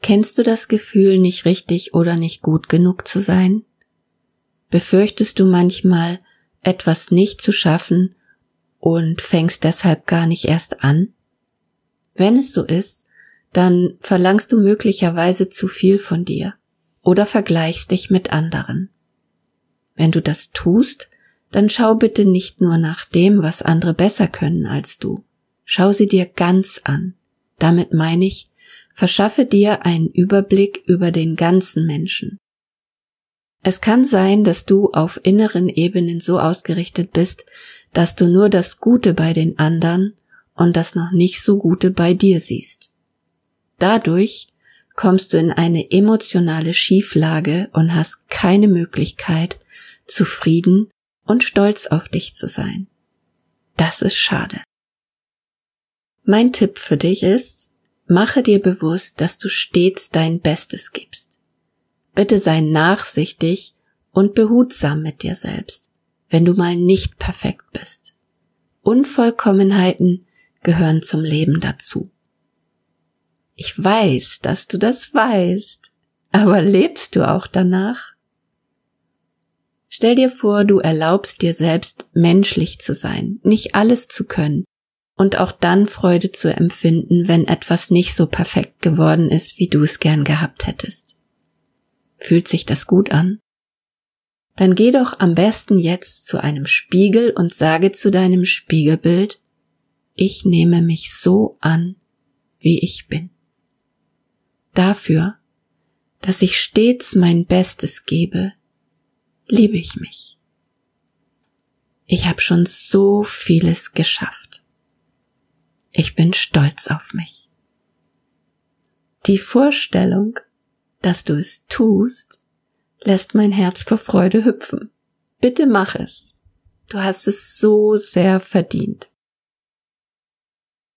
Kennst du das Gefühl, nicht richtig oder nicht gut genug zu sein? Befürchtest du manchmal, etwas nicht zu schaffen und fängst deshalb gar nicht erst an? Wenn es so ist, dann verlangst du möglicherweise zu viel von dir oder vergleichst dich mit anderen. Wenn du das tust, dann schau bitte nicht nur nach dem, was andere besser können als du. Schau sie dir ganz an. Damit meine ich, verschaffe dir einen Überblick über den ganzen Menschen. Es kann sein, dass du auf inneren Ebenen so ausgerichtet bist, dass du nur das Gute bei den anderen und das noch nicht so Gute bei dir siehst. Dadurch kommst du in eine emotionale Schieflage und hast keine Möglichkeit, zufrieden und stolz auf dich zu sein. Das ist schade. Mein Tipp für dich ist, mache dir bewusst, dass du stets dein Bestes gibst. Bitte sei nachsichtig und behutsam mit dir selbst, wenn du mal nicht perfekt bist. Unvollkommenheiten gehören zum Leben dazu. Ich weiß, dass du das weißt, aber lebst du auch danach? Stell dir vor, du erlaubst dir selbst, menschlich zu sein, nicht alles zu können und auch dann Freude zu empfinden, wenn etwas nicht so perfekt geworden ist, wie du es gern gehabt hättest. Fühlt sich das gut an? Dann geh doch am besten jetzt zu einem Spiegel und sage zu deinem Spiegelbild, ich nehme mich so an, wie ich bin. Dafür, dass ich stets mein Bestes gebe, liebe ich mich. Ich habe schon so vieles geschafft. Ich bin stolz auf mich. Die Vorstellung, dass du es tust, lässt mein Herz vor Freude hüpfen. Bitte mach es. Du hast es so sehr verdient.